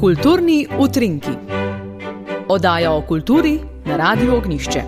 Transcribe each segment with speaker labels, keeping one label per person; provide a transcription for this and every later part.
Speaker 1: Kulturni utrinki. Oddaja o kulturi na Radiu Ognjišče.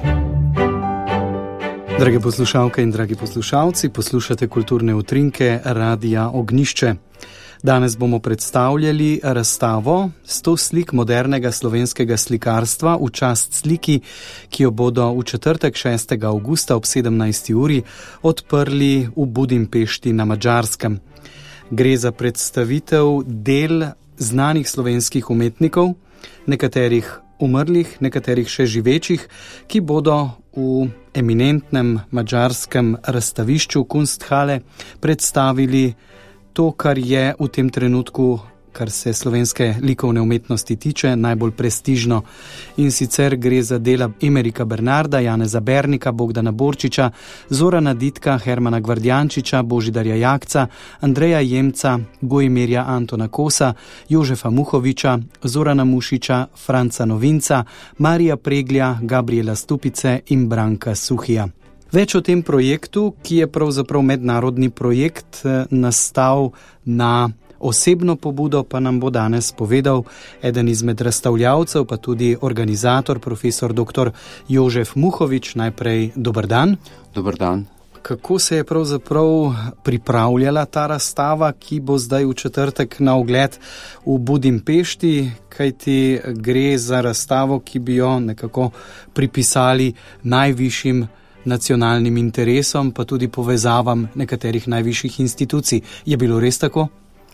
Speaker 2: Drage poslušalke in dragi poslušalci, poslušate Kulturne utrinke Radia Ognjišče. Danes bomo predstavljali razstavo 100 slik modernega slovenskega slikarstva v čast sliki, ki jo bodo v četrtek 6. avgusta ob 17. uri odprli v Budimpešti na Madžarskem. Gre za predstavitev del znanih slovenskih umetnikov, nekaterih umrlih, nekaterih še živečih, ki bodo v eminentnem madžarskem razstavišču Kunsthalle predstavili to, kar je v tem trenutku, kar se slovenske likovne umetnosti tiče, najbolj prestižno. In sicer gre za dela Emerika Bernarda, Janeza Bernika, Bogdana Borčiča, Zorana Ditka, Hermana Gvardjančiča, Božidarja Jakca, Andreja Jemca, Gojmirja Antona Kosa, Jožefa Muhoviča, Zorana Mušiča, Franca Novinca, Marija Preglja, Gabriela Stupice in Branka Suhija. Več o tem projektu, ki je pravzaprav mednarodni projekt, nastal na osebno pobudo, pa nam bo danes povedal eden izmed razstavljavcev, pa tudi organizator, profesor dr. Jožef Muhovič. Najprej dober dan.
Speaker 3: Dober dan.
Speaker 2: Kako se je pravzaprav pripravljala ta razstava, ki bo zdaj v četrtek na ogled v Budimpešti, kajti gre za razstavo, ki bi jo nekako pripisali najvišjim nacionalnim interesom, pa tudi povezavam nekaterih najvišjih institucij. Je bilo res tako?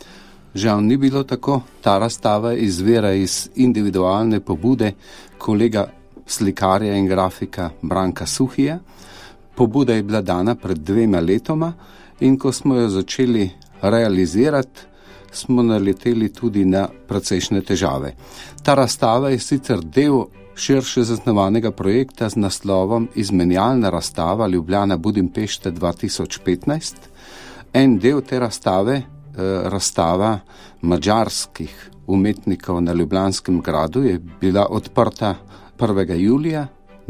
Speaker 3: Žal ni bilo tako. Ta razstava izvira iz individualne pobude kolega slikarja in grafika Branka Suhija. Pobuda je bila dana pred 2 letoma in ko smo jo začeli realizirati, smo naleteli tudi na precejšnje težave. Ta razstava je sicer del širše zasnovanega projekta z naslovom Izmenjalna razstava Ljubljana Budimpešte 2015. En del te razstave, razstava madžarskih umetnikov na Ljubljanskem gradu, je bila odprta 1. julija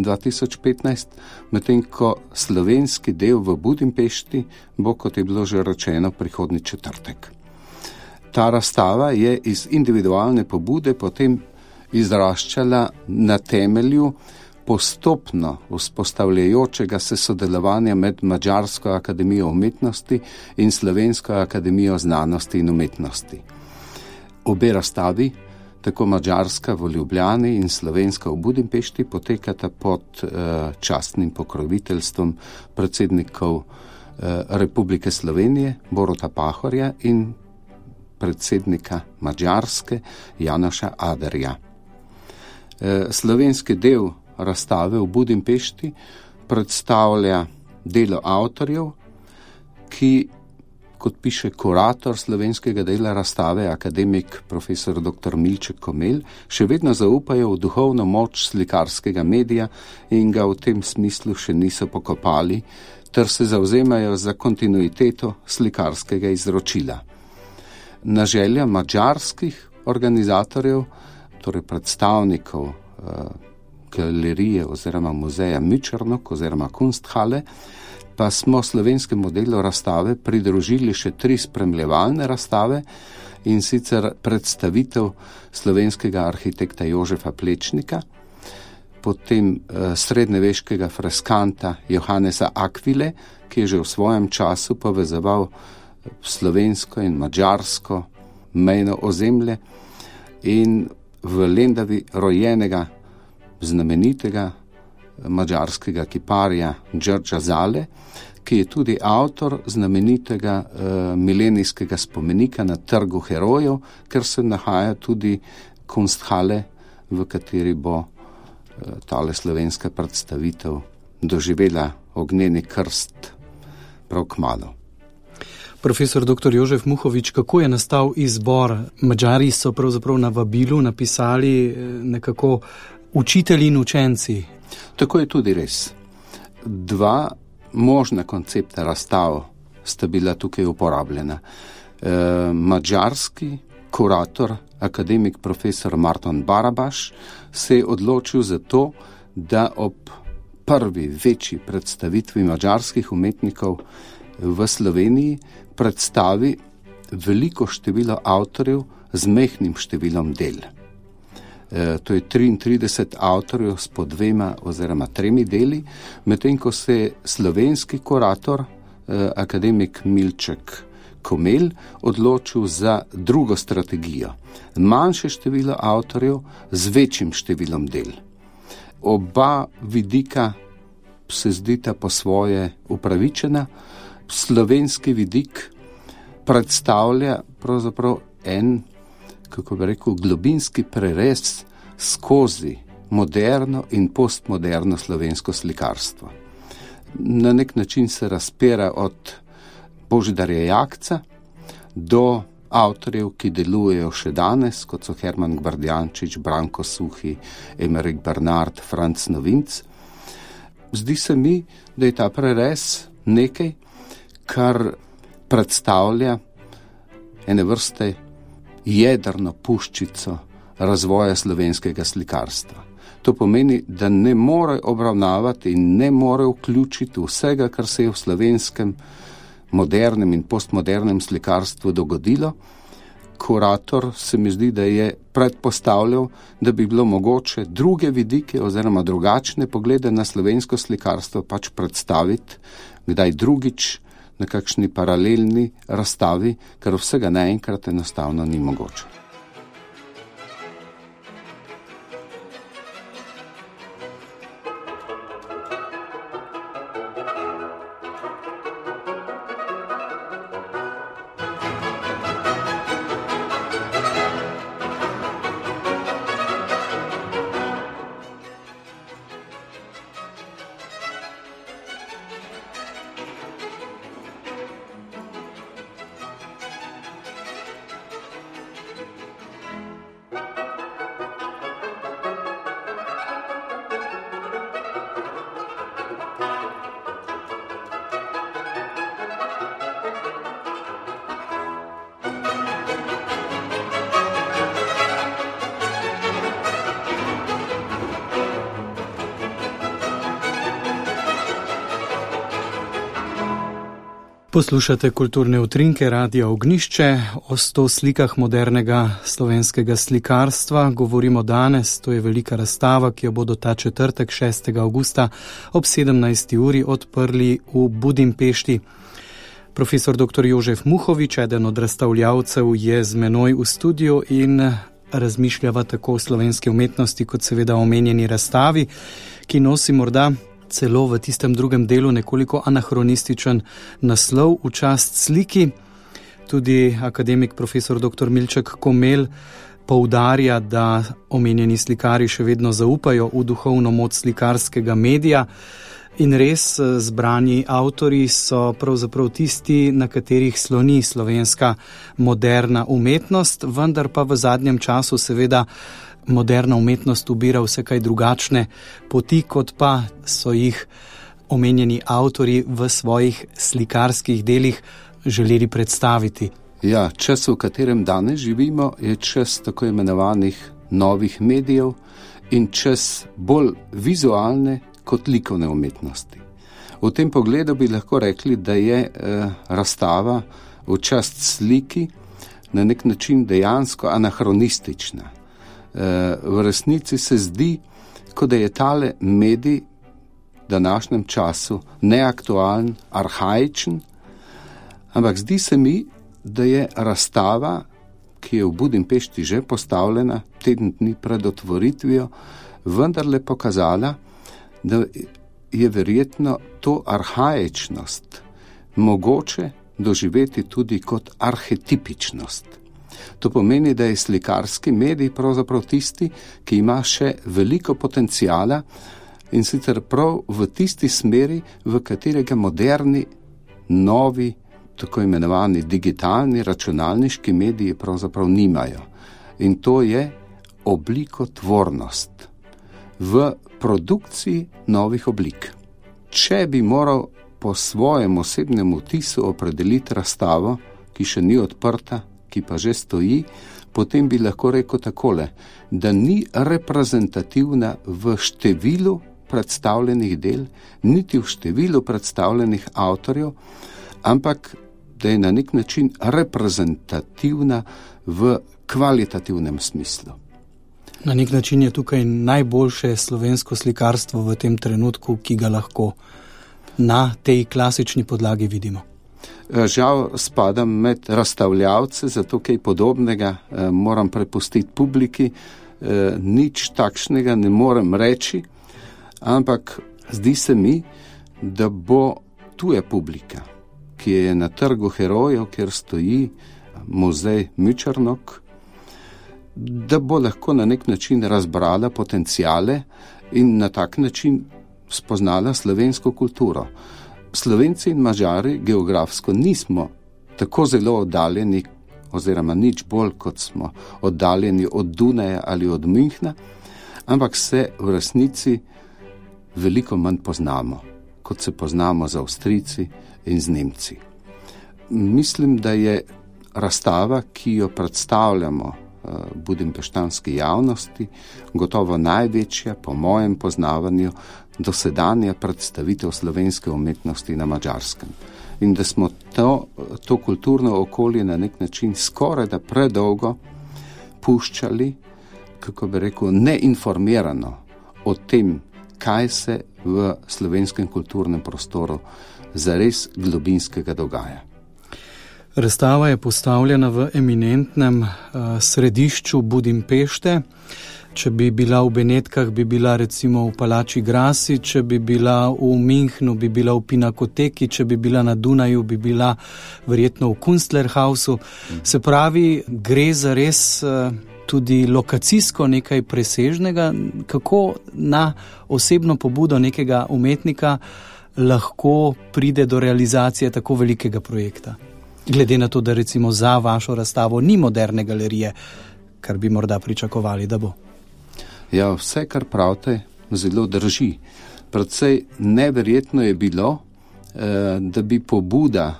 Speaker 3: 2015, medtem ko slovenski del v Budimpešti bo, kot je bilo že rečeno, prihodnji četrtek. Ta razstava je iz individualne pobude potem izraščala na temelju postopno vzpostavljajočega se sodelovanja med Madžarsko akademijo umetnosti in Slovensko akademijo znanosti in umetnosti. Obe razstavi, tako madžarska v Ljubljani in slovenska v Budimpešti, potekata pod častnim pokroviteljstvom predsednikov Republike Slovenije Boruta Pahorja in predsednika Madžarske Janoša Aderja. Slovenski del razstave v Budimpešti predstavlja delo avtorjev, ki, kot piše kurator slovenskega dela razstave, akademik profesor dr. Milček Komelj, še vedno zaupajo v duhovno moč slikarskega medija in ga v tem smislu še niso pokopali, ter se zavzemajo za kontinuiteto slikarskega izročila. Na želja madžarskih organizatorjev, torej predstavnikov galerije oziroma muzeja Mičrnok oziroma Kunsthalle, pa smo slovenskemu delu razstave pridružili še 3 spremljevalne razstave, in sicer predstavitev slovenskega arhitekta Jožefa Plečnika, potem srednjeveškega freskanta Johannesa Akvile, ki je že v svojem času povezoval slovensko in madžarsko mejno ozemlje, in v Lendavi rojenega znamenitega madžarskega kiparja Đorđa Zale, ki je tudi avtor znamenitega milenijskega spomenika na Trgu herojev, ker se nahaja tudi Kunsthalle, v kateri bo tale slovenska predstavitev doživela ognjeni krst prav kmalu.
Speaker 2: Profesor dr. Jožef Muhovič, kako je nastal izbor? Madžari so pravzaprav na vabilu napisali nekako učitelji in učenci.
Speaker 3: Tako je tudi res. 2 možna koncepta razstav sta bila tukaj uporabljena. Madžarski kurator, akademik profesor Marton Barabaš, se je odločil za to, da ob prvi večji predstavitvi madžarskih umetnikov v Sloveniji predstavi veliko število avtorjev z mehkim številom del. To je 33 avtorjev s po 2 oziroma 3 deli, medtem ko se slovenski kurator, akademik Milček Komelj, odločil za drugo strategijo. Manjše število avtorjev z večjim številom del. Oba vidika se zdita po svoje upravičena. Slovenski vidik predstavlja pravzaprav en, kako bi rekel, globinski prerez skozi moderno in postmoderno slovensko slikarstvo. Na nek način se razpira od Božidarja Jakca do avtorjev, ki delujejo še danes, kot so Herman Gvardjančič, Branko Suhi, Emerik Bernard, Franc Novinc. Zdi se mi, da je ta prerez nekaj, kar predstavlja ene vrste jedrno puščico razvoja slovenskega slikarstva. To pomeni, da ne more obravnavati in ne more vključiti vsega, kar se je v slovenskem modernem in postmodernem slikarstvu dogodilo. Kurator se mi zdi, da je predpostavljal, da bi bilo mogoče druge vidike oziroma drugačne poglede na slovensko slikarstvo pač predstaviti, kdaj drugič na kakšni paralelni razstavi, ker vsega naenkrat enostavno ni mogoče.
Speaker 2: Poslušate kulturne utrinke Radia Ognjišče. O 100 slikah modernega slovenskega slikarstva govorimo danes. To je velika razstava, ki jo bodo ta četrtek 6. avgusta ob 17. uri odprli v Budimpešti. Profesor dr. Jožef Muhovič, eden od razstavljavcev, je z menoj v studiu in razmišljava tako o slovenski umetnosti kot seveda o omenjeni razstavi, ki nosi morda celo v tistem drugem delu nekoliko anahronističen naslov V čast sliki. Tudi akademik profesor dr. Milček Komelj poudarja, da omenjeni slikari še vedno zaupajo v duhovno moč slikarskega medija in res zbrani avtorji so pravzaprav tisti, na katerih sloni slovenska moderna umetnost, vendar pa v zadnjem času seveda moderna umetnost ubira vse kaj drugačne poti, kot pa so jih omenjeni avtorji v svojih slikarskih delih želeli predstaviti.
Speaker 3: Ja, čas, v katerem danes živimo, je čas tako imenovanih novih medijev in čas bolj vizualne kot likovne umetnosti. V tem pogledu bi lahko rekli, da je razstava V čast sliki na nek način dejansko anahronistična. V resnici se zdi, kot da je tale medij v današnjem času neaktualen, arhaičen, ampak zdi se mi, da je razstava, ki je v Budimpešti že postavljena teden dni pred otvoritvijo, vendarle pokazala, da je verjetno to arhaičnost mogoče doživeti tudi kot arhetipičnost. To pomeni, da je slikarski medij pravzaprav tisti, ki ima še veliko potencijala in sicer prav v tisti smeri, v katerega moderni, novi, tako imenovani digitalni, računalniški mediji pravzaprav nimajo. In to je oblikotvornost v produkciji novih oblik. Če bi moral po svojem osebnem vtisu opredeliti razstavo, ki še ni odprta, ki pa že stoji, potem bi lahko rekel takole, da ni reprezentativna v številu predstavljenih del, niti v številu predstavljenih avtorjev, ampak da je na nek način reprezentativna v kvalitativnem smislu.
Speaker 2: Na nek način je tukaj najboljše slovensko slikarstvo v tem trenutku, ki ga lahko na tej klasični podlagi vidimo.
Speaker 3: Žal spadam med razstavljavce, zato kaj podobnega moram prepustiti publiki, nič takšnega ne morem reči, ampak zdi se mi, da bo tuja publika, ki je na trgu herojev, kjer stoji muzej Müčernok, da bo lahko na nek način razbrala potencijale in na tak način spoznala slovensko kulturo. Slovenci in Mađari geografsko nismo tako zelo oddaljeni, oziroma nič bolj, kot smo oddaljeni od Dunaja ali od Münchna, ampak se v resnici veliko manj poznamo, kot se poznamo z Avstrijci in z Nemci. Mislim, da je razstava, ki jo predstavljamo budimpeštanski javnosti, gotovo največja, po mojem poznavanju, dosedanja predstavitev slovenske umetnosti na Mađarskem. In da smo to kulturno okolje na nek način skoraj da predolgo puščali, kako bi rekel, neinformirano o tem, kaj se v slovenskem kulturnem prostoru zares globinskega dogaja.
Speaker 2: Razstava je postavljena v eminentnem središču Budimpešte. Če bi bila v Benetkah, bi bila recimo v Palači Grassi, če bi bila v Münchnu, bi bila v Pinakoteki, če bi bila na Dunaju, bi bila verjetno v Kunstlerhausu. Se pravi, gre za res tudi lokacijsko nekaj presežnega, kako na osebno pobudo nekega umetnika lahko pride do realizacije tako velikega projekta. Glede na to, da recimo za vašo razstavo ni moderne galerije, kar bi morda pričakovali, da bo.
Speaker 3: Ja, vse, kar pravite, zelo drži. Predvsej neverjetno je bilo, da bi pobuda,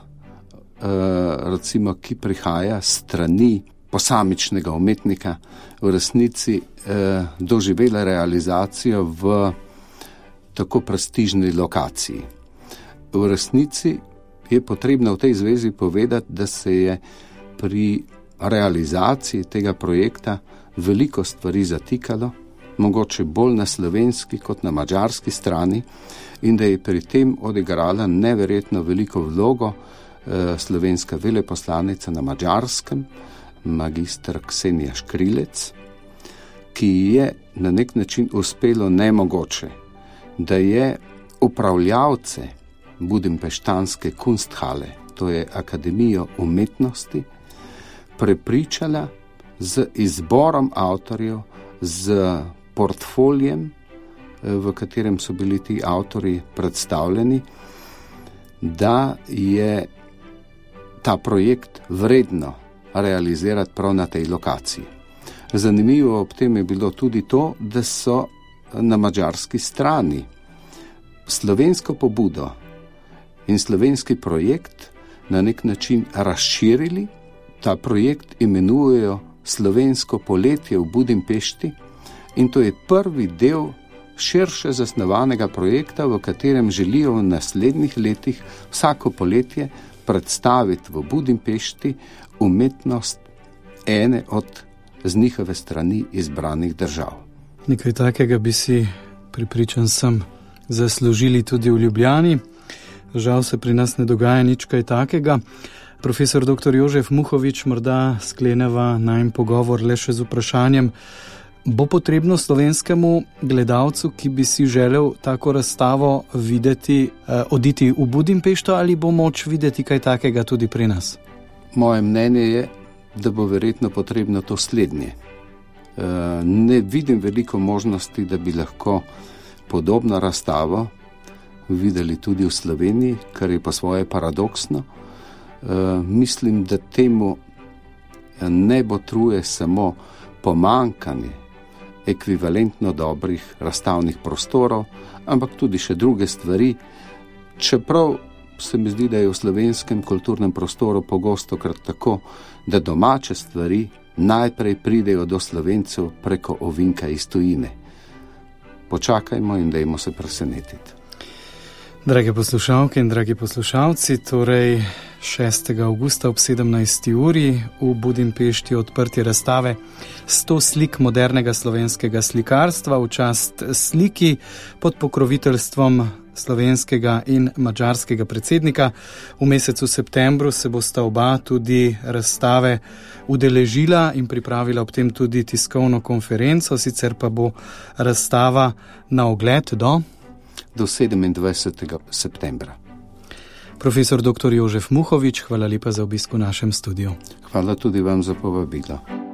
Speaker 3: recimo, ki prihaja strani posamičnega umetnika, v resnici doživela realizacijo v tako prestižni lokaciji. V resnici je potrebno v tej zvezi povedati, da se je pri realizaciji tega projekta veliko stvari zatikalo, mogoče bolj na slovenski kot na mađarski strani, in da je pri tem odigrala neverjetno veliko vlogo slovenska veleposlanica na Mađarskem, magister Ksenija Škrilec, ki je na nek način uspelo nemogoče, da je upravljavce budimpeštanske Kunsthale, to je Akademijo umetnosti, prepričala z izborom avtorjev, z portfolijem, v katerem so bili ti avtorji predstavljeni, da je ta projekt vredno realizirati prav na tej lokaciji. Zanimivo ob tem je bilo tudi to, da so na mađarski strani slovensko pobudo in slovenski projekt na nek način razširili. Ta projekt imenujejo Slovensko poletje v Budimpešti in to je prvi del širše zasnovanega projekta, v katerem želijo v naslednjih letih vsako poletje predstaviti v Budimpešti umetnost ene od z njihove strani izbranih držav.
Speaker 2: Nekaj takega bi si, prepričan sem, zaslužili tudi v Ljubljani. Žal se pri nas ne dogaja nič kaj takega. Profesor dr. Jožef Muhovič, morda skleneva najin pogovor le še z vprašanjem, bo potrebno slovenskemu gledalcu, ki bi si želel tako razstavo videti, oditi v Budimpešto, ali bo moč videti kaj takega tudi pri nas?
Speaker 3: Moje mnenje je, da bo verjetno potrebno to slednje. Ne vidim veliko možnosti, da bi lahko podobno razstavo videli tudi v Sloveniji, kar je pa svoje paradoksno. Mislim, da temu ne botruje samo pomankanje ekvivalentno dobrih razstavnih prostorov, ampak tudi še druge stvari, čeprav se mi zdi, da je v slovenskem kulturnem prostoru pogosto krat tako, da domače stvari najprej pridejo do Slovencev preko ovinka iz tujine. Počakajmo in dajmo se presenetiti.
Speaker 2: Drage poslušalke in dragi poslušalci, torej 6. avgusta ob 17. uri v Budimpešti odprtje razstave 100 slik modernega slovenskega slikarstva v čast sliki pod pokroviteljstvom slovenskega in madžarskega predsednika. V mesecu septembru se bosta oba tudi razstave udeležila in pripravila ob tem tudi tiskovno konferenco, sicer pa bo razstava na ogled do
Speaker 3: 27. septembra.
Speaker 2: Profesor dr. Jožef Muhovič, hvala lepa za obisk v našem studiu.
Speaker 3: Hvala tudi vam za povabilo.